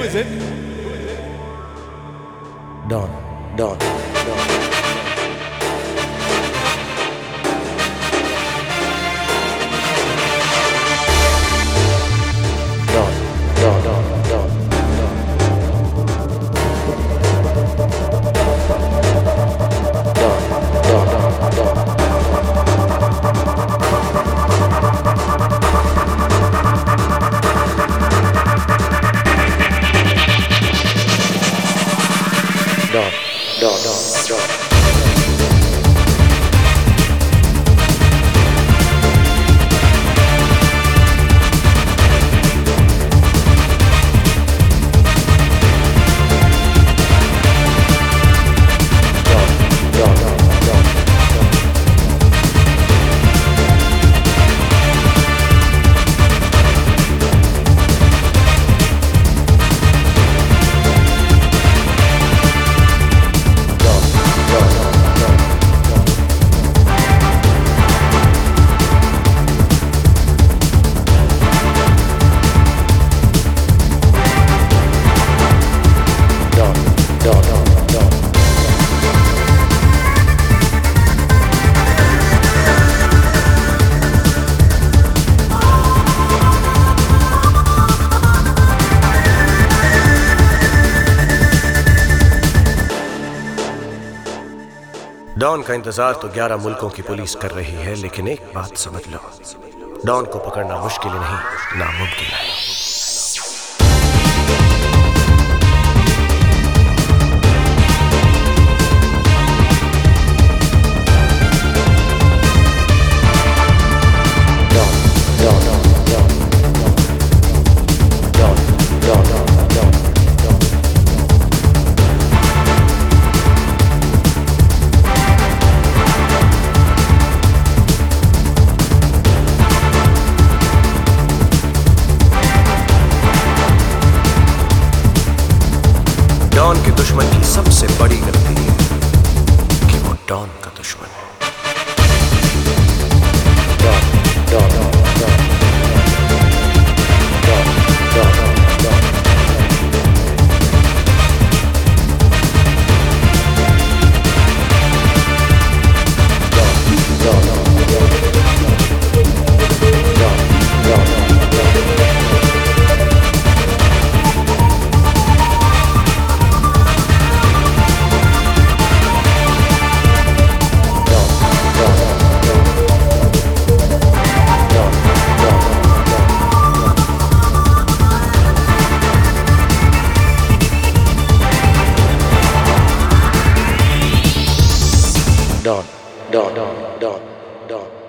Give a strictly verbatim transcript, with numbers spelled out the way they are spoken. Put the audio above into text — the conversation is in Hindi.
Don, Don, Don. Don, Don, Don, Don. Don का इंतजार तो ग्यारह मुल्कों की पुलिस कर रही है, लेकिन एक बात समझ लो, डॉन को पकड़ना मुश्किल नहीं, नामुमकिन है। डॉन के दुश्मन की सबसे बड़ी गलती है कि वो डॉन का दुश्मन है। Don, Don, Don, Don, Don, Don, Don, Don, Don, Don, Don.